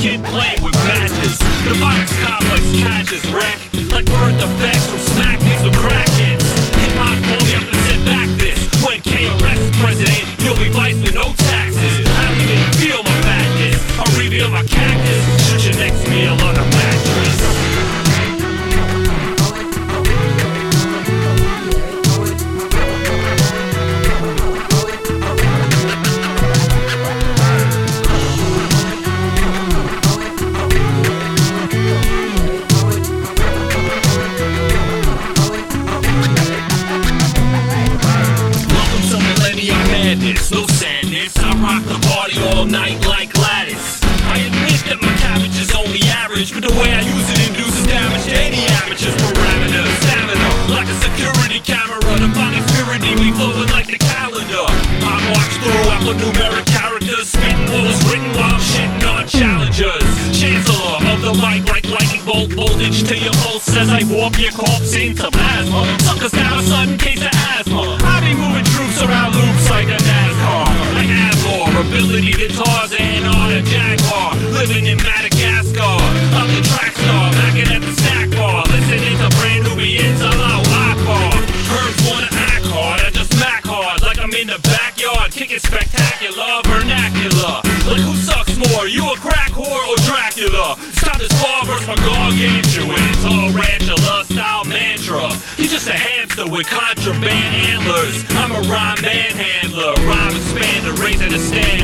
kid playing with matches. The virus complex catches wreck like birth defects from smack these with crackheads. Hip-hop pulled me up and said back this. When KRS is president, you'll be vice with no taxes. I don't even feel my madness. I'll reveal my cactus. Shoot your next meal on a mattress. No sadness, I rock the party all night like Gladys. I admit that my cabbage is only average, but the way I use it induces damage to any amateur's parameters. Stamina, like a security camera, the body's purity, we flowing like the calendar. I watch through alphanumeric characters, spitting what was written while I'm shitting on challengers. Chancellor of the mic like lightning bolt, voltage to your pulse as I warp your corpse into plasma. Suckers got a sudden case of asthma. I be moving troops around loops like a NASCAR. Like Avlor, ability to Tarzan on a Jaguar. Living in Madagascar, I'm the track star, backing at the snack bar. Listening to brand new beats, Allahu Akbar. Herbs wanna act hard, I just mac hard. Like I'm in the backyard, kicking spectacular, vernacular. Like who sucks more, you a crack whore or Dracula? It's time to spar versus my gargantuan. It's all Tarantula style mantra. You're just a hamster with contraband antlers. I'm a rhyme manhandler, rhyme expander, raising the stand.